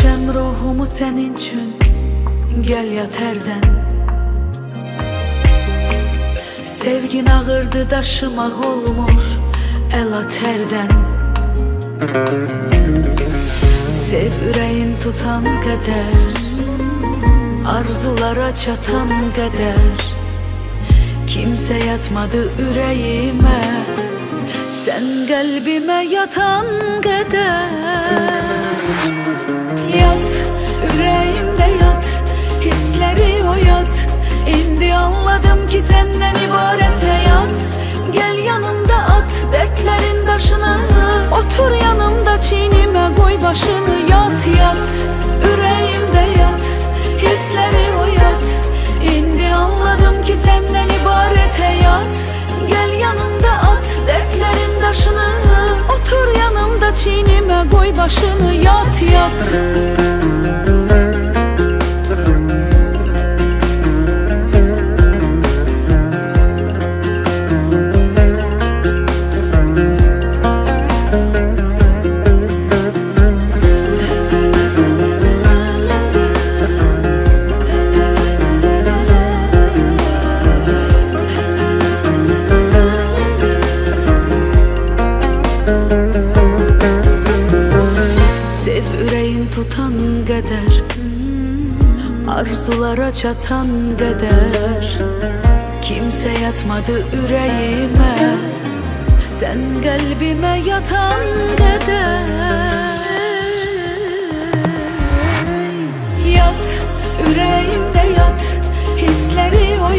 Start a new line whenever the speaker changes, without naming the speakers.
Vermişəm ruhumu sənin üçün, gəl yat hərdən. Sevgin ağırdı, daşımaq olmur, əl at hərdən. Sev ürəyin tutan qədər, arzulara çatan qədər. Kimsə yatmadı ürəyimə, sən qəlbimə yatan qədər. Yat, ürəyimdə yat, hissləri oyat. İndi anladım ki səndən ibarət həyat. Gəl yanımda at dərdlərin daşını, otur yanımda çiynimə qoy başını. Yat, yat, ürəyimdə yat, hissləri oyat. İndi anladım ki səndən ibarət həyat. Gəl yanımda at dərdlərin daşını, otur yanımda çiynimə qoy başını. Yat, yat. Tutan qədər, arzulara çatan qədər. Kimsə yatmadı ürəyimə, sən qəlbimə yatan qədər. Yat, ürəyimdə yat, hissləri oyat.